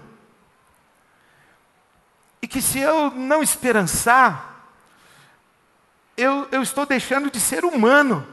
E que se eu não esperançar, eu, eu estou deixando de ser humano.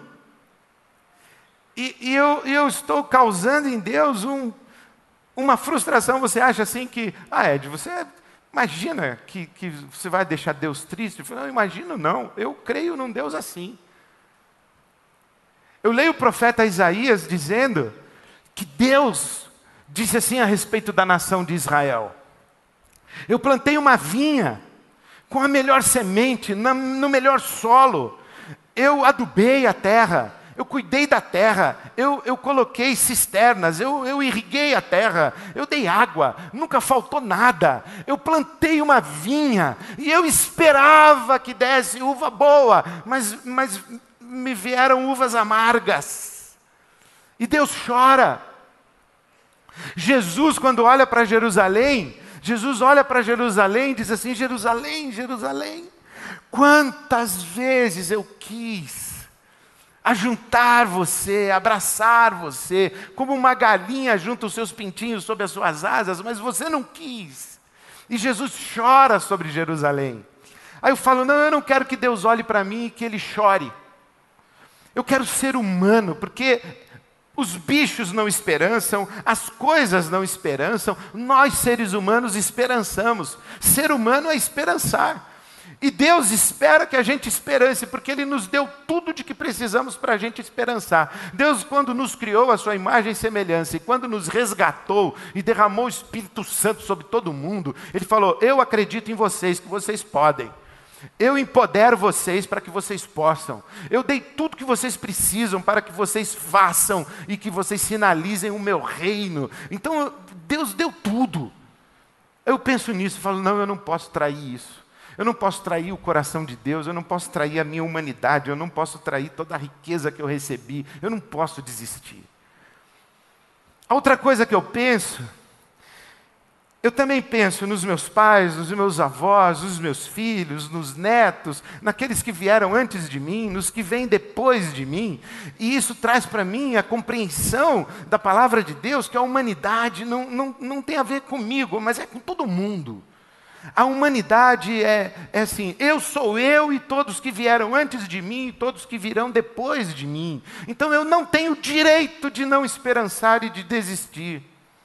E, e eu, eu estou causando em Deus um, uma frustração. Você acha assim que, ah, Ed, você imagina que, que você vai deixar Deus triste? Eu falo, não imagino não, eu creio num Deus assim. Eu leio o profeta Isaías dizendo que Deus disse assim a respeito da nação de Israel: eu plantei uma vinha com a melhor semente, no melhor solo, eu adubei a terra, eu cuidei da terra, eu, eu coloquei cisternas, eu, eu irriguei a terra, eu dei água, nunca faltou nada. Eu plantei uma vinha e eu esperava que desse uva boa, mas, mas me vieram uvas amargas. E Deus chora. Jesus, quando olha para Jerusalém, Jesus olha para Jerusalém e diz assim: Jerusalém, Jerusalém, quantas vezes eu quis ajuntar você, abraçar você, como uma galinha junta os seus pintinhos sob as suas asas, mas você não quis. E Jesus chora sobre Jerusalém. Aí eu falo: não, eu não quero que Deus olhe para mim e que Ele chore. Eu quero ser humano, porque os bichos não esperançam, as coisas não esperançam, nós seres humanos esperançamos. Ser humano é esperançar. E Deus espera que a gente esperance, porque Ele nos deu tudo de que precisamos para a gente esperançar. Deus, quando nos criou a sua imagem e semelhança, e quando nos resgatou e derramou o Espírito Santo sobre todo mundo, Ele falou: eu acredito em vocês, que vocês podem. Eu empodero vocês para que vocês possam. Eu dei tudo que vocês precisam para que vocês façam e que vocês sinalizem o meu reino. Então, Deus deu tudo. Eu penso nisso e falo: não, eu não posso trair isso. Eu não posso trair o coração de Deus, eu não posso trair a minha humanidade, eu não posso trair toda a riqueza que eu recebi, eu não posso desistir. A outra coisa que eu penso, eu também penso nos meus pais, nos meus avós, nos meus filhos, nos netos, naqueles que vieram antes de mim, nos que vêm depois de mim, e isso traz para mim a compreensão da palavra de Deus, que a humanidade não, não, não tem a ver comigo, mas é com todo mundo. A humanidade é, é assim: eu sou eu e todos que vieram antes de mim e todos que virão depois de mim. Então eu não tenho direito de não esperançar e de desistir.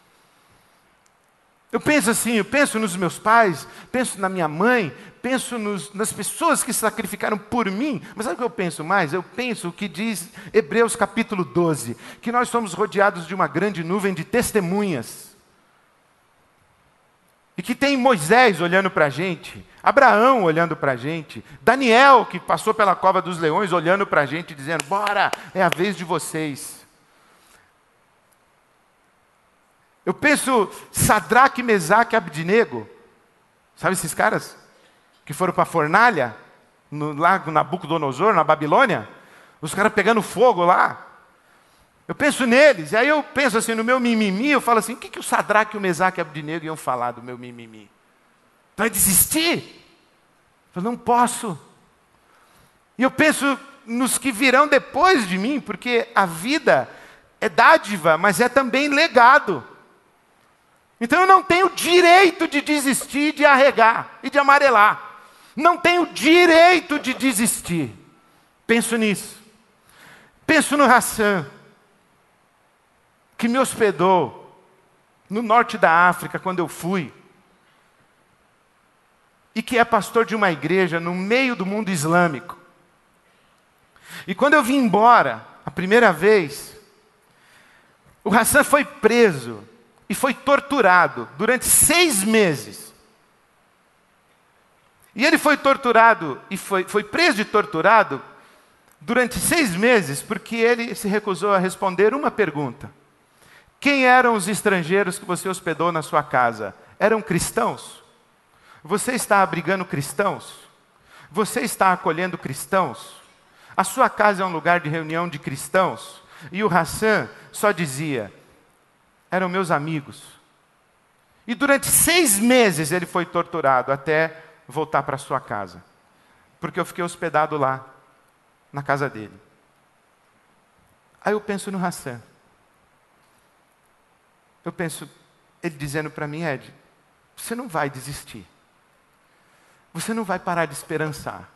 Eu penso assim, eu penso nos meus pais, penso na minha mãe, penso nos, nas pessoas que sacrificaram por mim, mas sabe o que eu penso mais? Eu penso o que diz Hebreus capítulo doze, que nós somos rodeados de uma grande nuvem de testemunhas. E que tem Moisés olhando para a gente, Abraão olhando para a gente, Daniel, que passou pela cova dos leões, olhando para a gente, dizendo: bora, é a vez de vocês. Eu penso Sadraque, Mesaque e Abdinego, sabe esses caras? Que foram para a fornalha, no, lá no Nabucodonosor, na Babilônia, os caras pegando fogo lá. Eu penso neles, e aí eu penso assim, no meu mimimi, eu falo assim: o que, que o Sadraque, o Mesaque e o Abdinego iam falar do meu mimimi? Vai desistir? Eu falo: não posso. E eu penso nos que virão depois de mim, porque a vida é dádiva, mas é também legado. Então eu não tenho direito de desistir, de arregar e de amarelar. Não tenho direito de desistir. Penso nisso. Penso no Hassan, que me hospedou no norte da África quando eu fui, e que é pastor de uma igreja no meio do mundo islâmico. E quando eu vim embora, a primeira vez, o Hassan foi preso e foi torturado durante seis meses. E ele foi torturado, e foi, foi preso e torturado durante seis meses, porque ele se recusou a responder uma pergunta: quem eram os estrangeiros que você hospedou na sua casa? Eram cristãos? Você está abrigando cristãos? Você está acolhendo cristãos? A sua casa é um lugar de reunião de cristãos? E o Hassan só dizia: eram meus amigos. E durante seis meses ele foi torturado até voltar para sua casa, porque eu fiquei hospedado lá, na casa dele. Aí eu penso no Hassan. Eu penso, ele dizendo para mim: Ed, você não vai desistir. Você não vai parar de esperançar.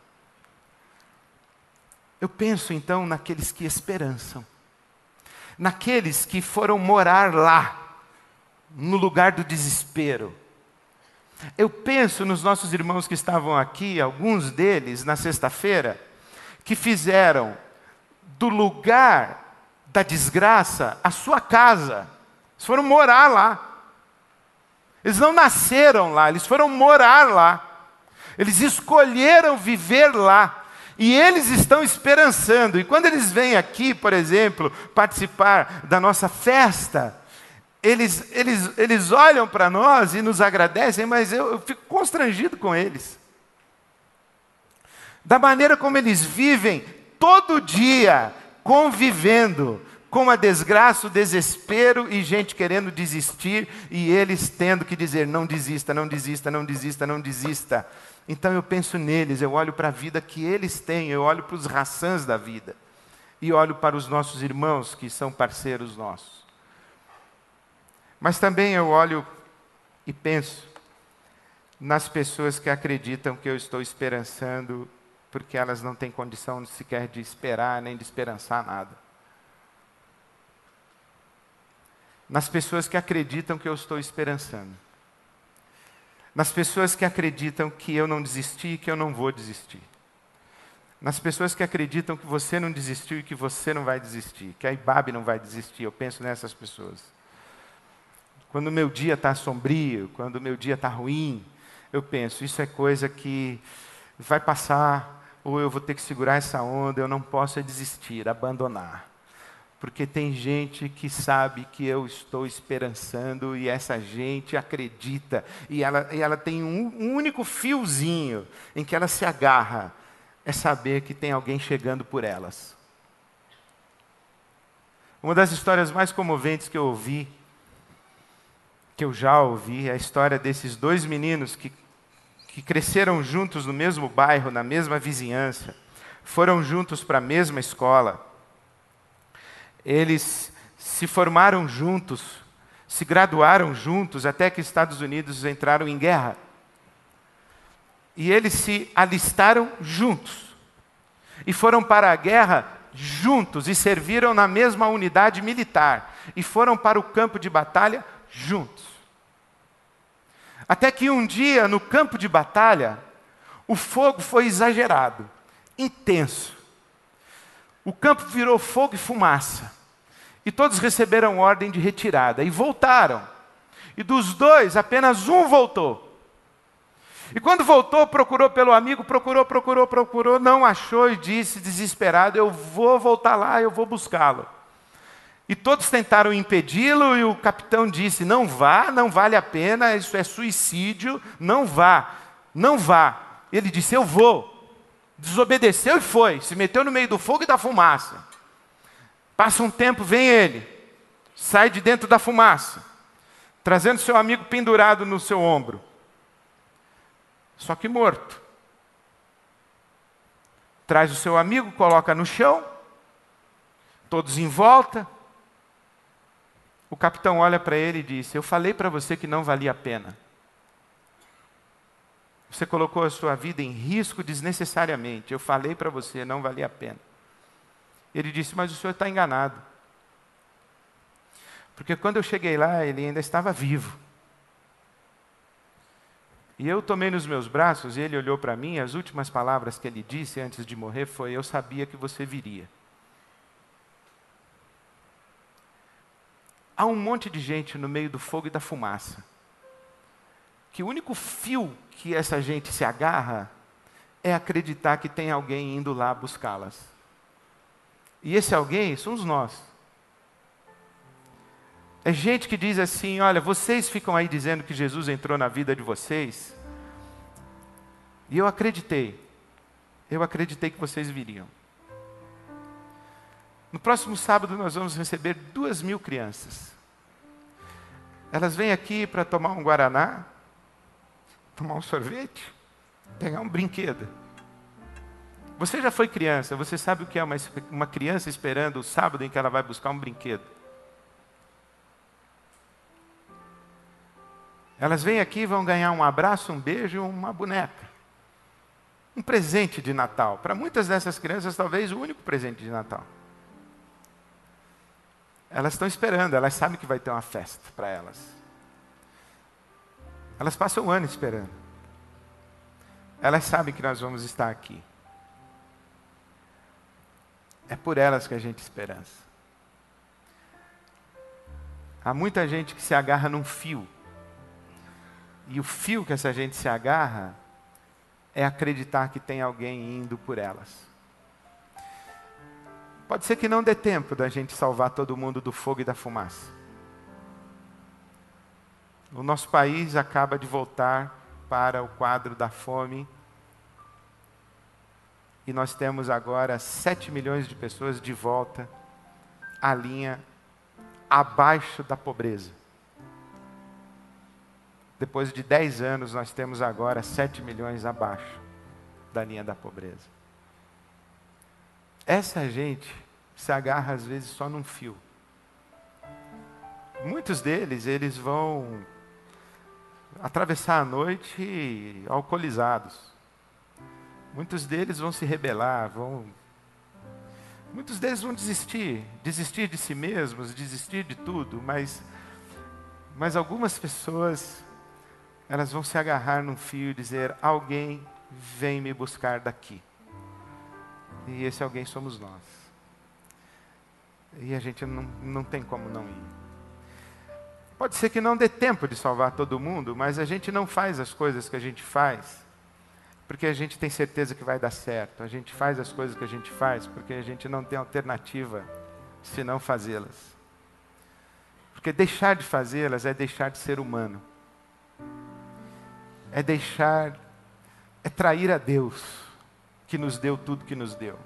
Eu penso então naqueles que esperançam. Naqueles que foram morar lá, no lugar do desespero. Eu penso nos nossos irmãos que estavam aqui, alguns deles, na sexta-feira, que fizeram do lugar da desgraça a sua casa. Eles foram morar lá. Eles não nasceram lá, eles foram morar lá. Eles escolheram viver lá. E eles estão esperançando. E quando eles vêm aqui, por exemplo, participar da nossa festa, eles, eles, eles olham para nós e nos agradecem, mas eu, eu fico constrangido com eles. Da maneira como eles vivem todo dia, convivendo com a desgraça, o desespero e gente querendo desistir, e eles tendo que dizer, não desista, não desista, não desista, não desista. Então eu penso neles, eu olho para a vida que eles têm, eu olho para os raçãs da vida, e olho para os nossos irmãos que são parceiros nossos. Mas também eu olho e penso nas pessoas que acreditam que eu estou esperançando, porque elas não têm condição sequer de esperar, nem de esperançar nada. Nas pessoas que acreditam que eu estou esperançando. Nas pessoas que acreditam que eu não desisti e que eu não vou desistir. Nas pessoas que acreditam que você não desistiu e que você não vai desistir, que a Ibabe não vai desistir, eu penso nessas pessoas. Quando o meu dia está sombrio, quando o meu dia está ruim, eu penso, isso é coisa que vai passar, ou eu vou ter que segurar essa onda, eu não posso desistir, abandonar. Porque tem gente que sabe que eu estou esperançando e essa gente acredita. E ela, e ela tem um, um único fiozinho em que ela se agarra. É saber que tem alguém chegando por elas. Uma das histórias mais comoventes que eu ouvi, que eu já ouvi, é a história desses dois meninos que, que cresceram juntos no mesmo bairro, na mesma vizinhança. Foram juntos para a mesma escola. Eles se formaram juntos, se graduaram juntos, até que os Estados Unidos entraram em guerra. E eles se alistaram juntos. E foram para a guerra juntos, e serviram na mesma unidade militar. E foram para o campo de batalha juntos. Até que um dia, no campo de batalha, o fogo foi exagerado, intenso. O campo virou fogo e fumaça. E todos receberam ordem de retirada. E voltaram. E dos dois, apenas um voltou. E quando voltou, procurou pelo amigo, procurou, procurou, procurou, não achou e disse, desesperado, eu vou voltar lá, eu vou buscá-lo. E todos tentaram impedi-lo e o capitão disse, não vá, não vale a pena, isso é suicídio, não vá, não vá. Ele disse, eu vou. Desobedeceu e foi, se meteu no meio do fogo e da fumaça. Passa um tempo, vem ele, sai de dentro da fumaça, trazendo seu amigo pendurado no seu ombro. Só que morto. Traz o seu amigo, coloca no chão, todos em volta. O capitão olha para ele e diz, eu falei para você que não valia a pena. Você colocou a sua vida em risco desnecessariamente. Eu falei para você, não valia a pena. Ele disse, mas o senhor está enganado. Porque quando eu cheguei lá, ele ainda estava vivo. E eu tomei nos meus braços, e ele olhou para mim, e as últimas palavras que ele disse antes de morrer foi, eu sabia que você viria. Há um monte de gente no meio do fogo e da fumaça, que o único fio que essa gente se agarra é acreditar que tem alguém indo lá buscá-las. E esse alguém somos nós. É gente que diz assim, olha, vocês ficam aí dizendo que Jesus entrou na vida de vocês, e eu acreditei, eu acreditei que vocês viriam. No próximo sábado nós vamos receber duas mil crianças. Elas vêm aqui para tomar um guaraná, tomar um sorvete, pegar um brinquedo. Você já foi criança, você sabe o que é uma, uma criança esperando o sábado em que ela vai buscar um brinquedo. Elas vêm aqui e vão ganhar um abraço, um beijo, uma boneca. Um presente de Natal. Para muitas dessas crianças, talvez o único presente de Natal. Elas estão esperando, elas sabem que vai ter uma festa para elas. Elas passam o ano esperando. Elas sabem que nós vamos estar aqui. É por elas que a gente esperança. Há muita gente que se agarra num fio. E o fio que essa gente se agarra é acreditar que tem alguém indo por elas. Pode ser que não dê tempo da gente salvar todo mundo do fogo e da fumaça. O nosso país acaba de voltar para o quadro da fome. E nós temos agora sete milhões de pessoas de volta à linha abaixo da pobreza. Depois de dez anos, nós temos agora sete milhões abaixo da linha da pobreza. Essa gente se agarra às vezes só num fio. Muitos deles, eles vão atravessar a noite alcoolizados. Muitos deles vão se rebelar, vão... Muitos deles vão desistir, desistir de si mesmos, desistir de tudo, mas, mas algumas pessoas, elas vão se agarrar num fio e dizer, alguém vem me buscar daqui. E esse alguém somos nós. E a gente não, não tem como não ir. Pode ser que não dê tempo de salvar todo mundo, mas a gente não faz as coisas que a gente faz porque a gente tem certeza que vai dar certo. A gente faz as coisas que a gente faz porque a gente não tem alternativa senão fazê-las. Porque deixar de fazê-las é deixar de ser humano. É deixar, é trair a Deus, que nos deu tudo que nos deu.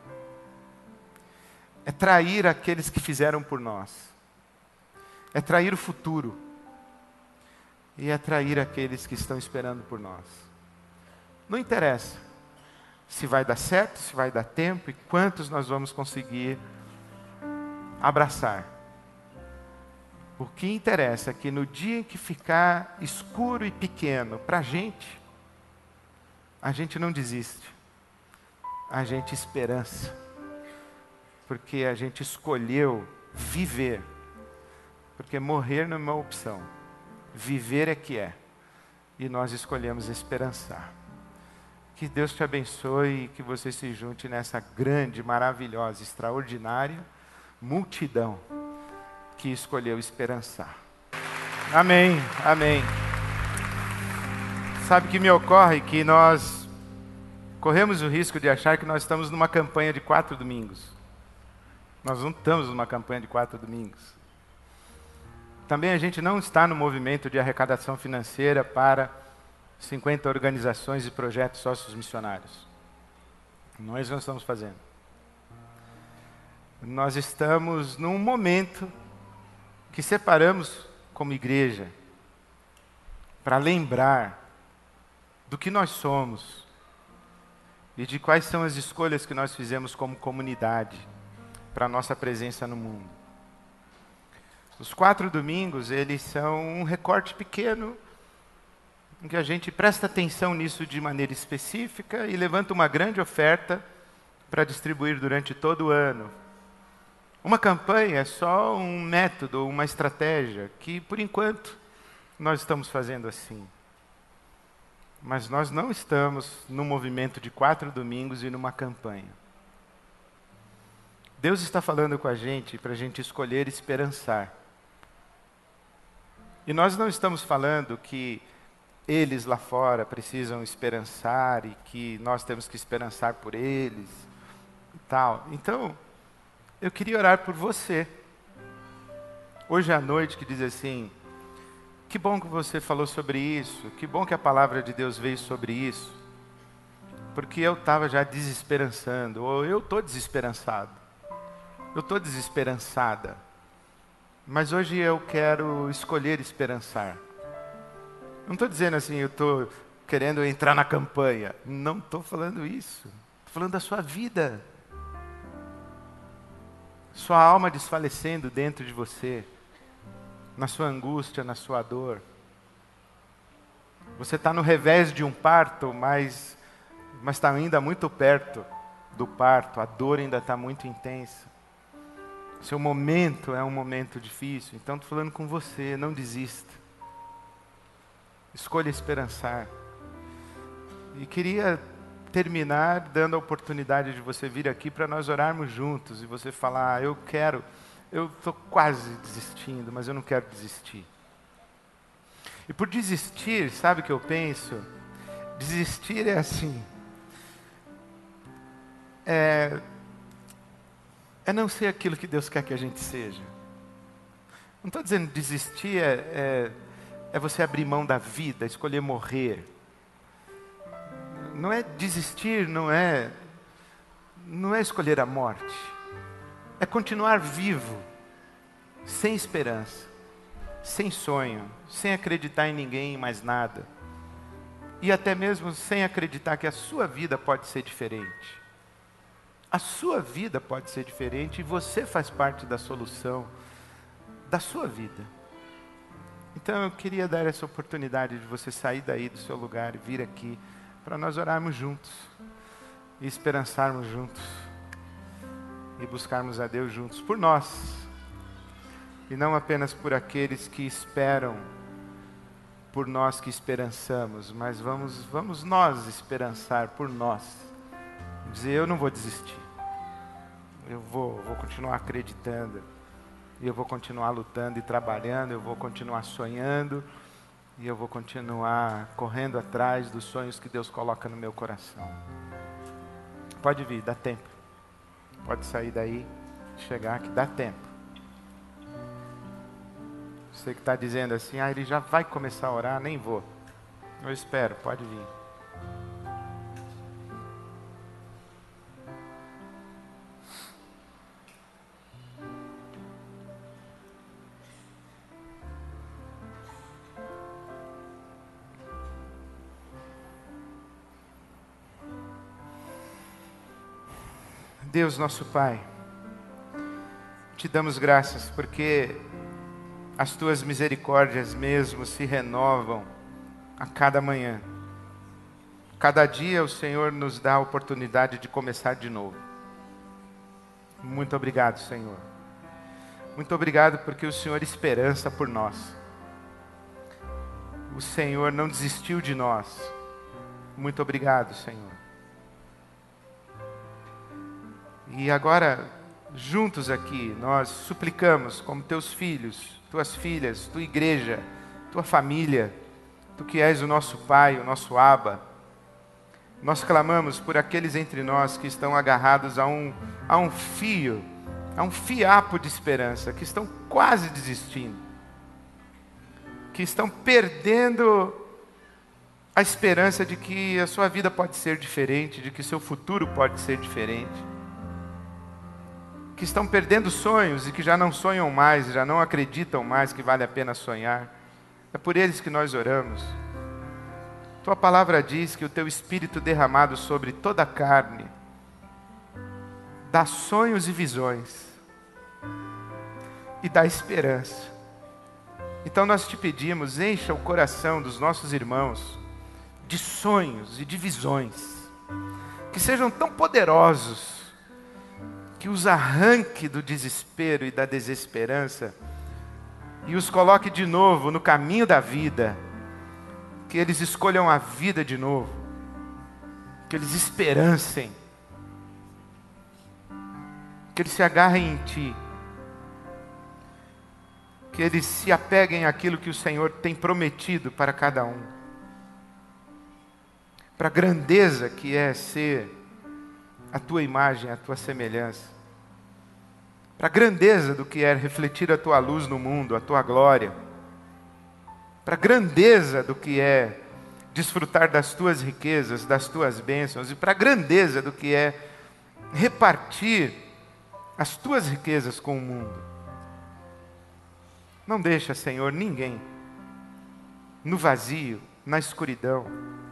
É trair aqueles que fizeram por nós. É trair o futuro. E é trair aqueles que estão esperando por nós. Não interessa se vai dar certo, se vai dar tempo e quantos nós vamos conseguir abraçar. O que interessa é que no dia em que ficar escuro e pequeno para a gente, a gente não desiste. A gente esperança. Porque a gente escolheu viver. Porque morrer não é uma opção. Viver é que é. E nós escolhemos esperançar. Que Deus te abençoe e que você se junte nessa grande, maravilhosa, extraordinária multidão que escolheu esperançar. Amém, amém. Sabe que me ocorre que nós corremos o risco de achar que nós estamos numa campanha de quatro domingos. Nós não estamos numa campanha de quatro domingos. Também a gente não está no movimento de arrecadação financeira para cinquenta organizações e projetos sócios missionários. Não é isso que nós estamos fazendo. Nós estamos num momento que separamos como igreja para lembrar do que nós somos e de quais são as escolhas que nós fizemos como comunidade para a nossa presença no mundo. Os quatro domingos, eles são um recorte pequeno em que a gente presta atenção nisso de maneira específica e levanta uma grande oferta para distribuir durante todo o ano. Uma campanha é só um método, uma estratégia que, por enquanto, nós estamos fazendo assim. Mas nós não estamos num movimento de quatro domingos e numa campanha. Deus está falando com a gente para a gente escolher esperançar. E nós não estamos falando que eles lá fora precisam esperançar e que nós temos que esperançar por eles e tal. Então, eu queria orar por você. Hoje à noite, que diz assim, que bom que você falou sobre isso, que bom que a palavra de Deus veio sobre isso, porque eu estava já desesperançando, ou eu estou desesperançado, eu estou desesperançada, mas hoje eu quero escolher esperançar. Não estou dizendo assim, eu estou querendo entrar na campanha. Não estou falando isso. Estou falando da sua vida. Sua alma desfalecendo dentro de você. Na sua angústia, na sua dor. Você está no revés de um parto, mas mas está ainda muito perto do parto. A dor ainda está muito intensa. Seu momento é um momento difícil. Então estou falando com você, não desista. Escolha esperançar. E queria terminar dando a oportunidade de você vir aqui para nós orarmos juntos. E você falar, ah, eu quero eu estou quase desistindo, mas eu não quero desistir. E por desistir, sabe o que eu penso? Desistir é assim, é, é não ser aquilo que Deus quer que a gente seja. Não estou dizendo desistir é, é, é você abrir mão da vida, escolher morrer. Não é desistir, não é, não é escolher a morte. É continuar vivo, sem esperança, sem sonho, sem acreditar em ninguém, em mais nada. E até mesmo sem acreditar que a sua vida pode ser diferente. A sua vida pode ser diferente e você faz parte da solução da sua vida. Então eu queria dar essa oportunidade de você sair daí do seu lugar e vir aqui para nós orarmos juntos e esperançarmos juntos e buscarmos a Deus juntos por nós e não apenas por aqueles que esperam por nós que esperançamos, mas vamos, vamos nós esperançar por nós. Dizer, eu não vou desistir. Eu vou, vou continuar acreditando. E eu vou continuar lutando e trabalhando. Eu vou continuar sonhando. E eu vou continuar correndo atrás dos sonhos que Deus coloca no meu coração. Pode vir, dá tempo. Pode sair daí, chegar aqui, dá tempo. Você que está dizendo assim, ah, ele já vai começar a orar, nem vou. Eu espero, pode vir. Deus nosso Pai, te damos graças porque as tuas misericórdias mesmo se renovam a cada manhã. Cada dia o Senhor nos dá a oportunidade de começar de novo. Muito obrigado, Senhor. Muito obrigado porque o Senhor esperança por nós. O Senhor não desistiu de nós. Muito obrigado, Senhor. E agora, juntos aqui, nós suplicamos como teus filhos, tuas filhas, tua igreja, tua família, tu que és o nosso Pai, o nosso Abba. Nós clamamos por aqueles entre nós que estão agarrados a um, a um fio, a um fiapo de esperança, que estão quase desistindo, que estão perdendo a esperança de que a sua vida pode ser diferente, de que seu futuro pode ser diferente. Que estão perdendo sonhos e que já não sonham mais, já não acreditam mais que vale a pena sonhar. É por eles que nós oramos. Tua palavra diz que o teu Espírito derramado sobre toda a carne dá sonhos e visões e dá esperança. Então nós te pedimos, encha o coração dos nossos irmãos de sonhos e de visões que sejam tão poderosos que os arranque do desespero e da desesperança e os coloque de novo no caminho da vida, que eles escolham a vida de novo, que eles esperancem, que eles se agarrem em Ti, que eles se apeguem àquilo que o Senhor tem prometido para cada um, para a grandeza que é ser a Tua imagem, a Tua semelhança, para a grandeza do que é refletir a Tua luz no mundo, a Tua glória, para a grandeza do que é desfrutar das Tuas riquezas, das Tuas bênçãos, e para a grandeza do que é repartir as Tuas riquezas com o mundo. Não deixa, Senhor, ninguém no vazio, na escuridão,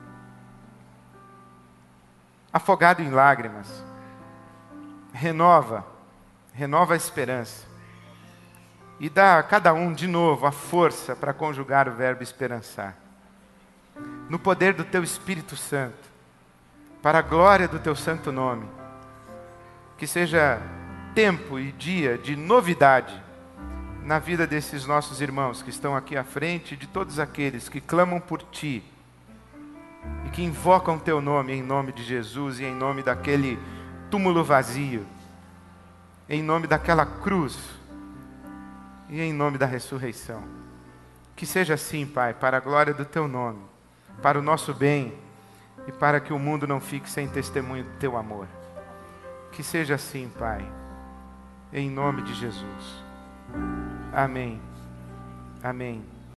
afogado em lágrimas. Renova, renova a esperança. E dá a cada um de novo a força para conjugar o verbo esperançar. No poder do Teu Espírito Santo, para a glória do Teu santo nome. Que seja tempo e dia de novidade na vida desses nossos irmãos que estão aqui à frente, de todos aqueles que clamam por Ti e que invocam Teu nome em nome de Jesus e em nome daquele túmulo vazio, em nome daquela cruz e em nome da ressurreição. Que seja assim, Pai, para a glória do Teu nome, para o nosso bem e para que o mundo não fique sem testemunho do Teu amor. Que seja assim, Pai, em nome de Jesus. Amém. Amém.